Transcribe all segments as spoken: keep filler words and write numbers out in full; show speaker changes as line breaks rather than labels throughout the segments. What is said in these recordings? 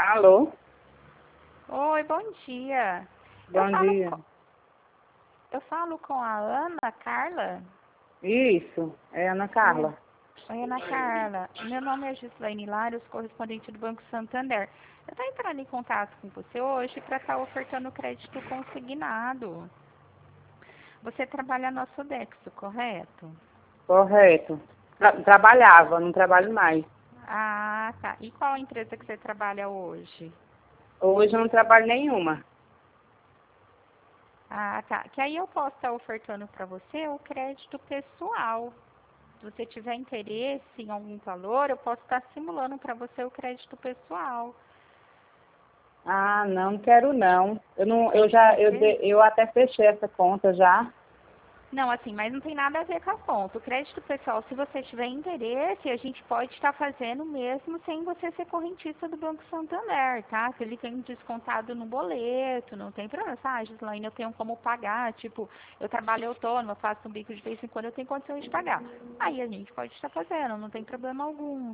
Alô?
Oi, bom dia. Eu
Bom
falo
dia.
com, eu falo com a Ana Carla.
Isso, é Ana
Oi,
Carla.
oi, Ana Carla. Meu nome é Gislaine Hilários, correspondente do Banco Santander. Eu estou entrando em contato com você hoje para estar ofertando crédito consignado. Você trabalha no Sodexo, correto?
Correto. Tra- trabalhava, não trabalho mais.
Ah, tá. E qual a empresa que você trabalha hoje?
Hoje eu não trabalho nenhuma.
Ah, tá. Que aí eu posso estar ofertando para você o crédito pessoal. Se você tiver interesse em algum valor, eu posso estar simulando para você o crédito pessoal.
Ah, não, não quero não. Eu não, eu
Tem
já, eu, de-
interesse?
eu até fechei essa conta já.
Não, assim, mas não tem nada a ver com a conta. O crédito pessoal, se você tiver interesse, a gente pode estar fazendo mesmo sem você ser correntista do Banco Santander, tá? Se ele tem descontado no boleto, não tem problema. Ah, Gislaine, eu tenho como pagar, tipo, eu trabalho autônoma, faço um bico de vez em quando, eu tenho condições de pagar. Aí a gente pode estar fazendo, não tem problema algum.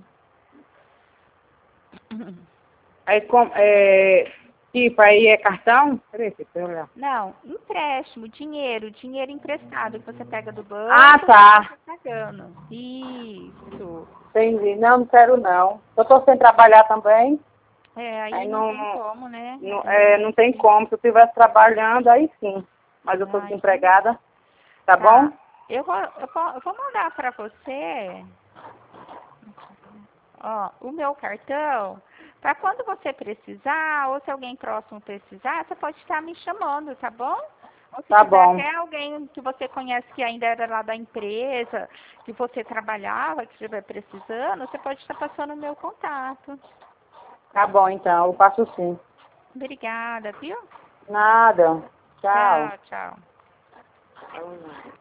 Aí, com, é, tipo, aí é cartão? Peraí, deixa eu olhar.
Não, empréstimo, dinheiro, dinheiro emprestado que você pega do
Ah,
banco para
tá.
você pagando. Isso.
Entendi. Não, não quero não. Eu tô sem trabalhar também.
É,
Aí
aí não
não,
tem como, né?
não, é, não
Uhum.
tem como. Se eu estivesse trabalhando, aí sim. Mas eu tô
Ah, entendi.
desempregada. Tá bom?
Tá. Eu vou, eu vou, eu vou mandar para você, ó, o meu cartão, para quando você precisar, ou se alguém próximo precisar, você pode estar me chamando, tá bom? Ou se
Tá
tiver
bom.
até alguém que você conhece que ainda era lá da empresa, que você trabalhava, que estiver precisando, você pode estar passando o meu contato.
Tá bom, então. Eu faço sim.
Obrigada, viu?
Nada. Tchau.
Tchau, tchau.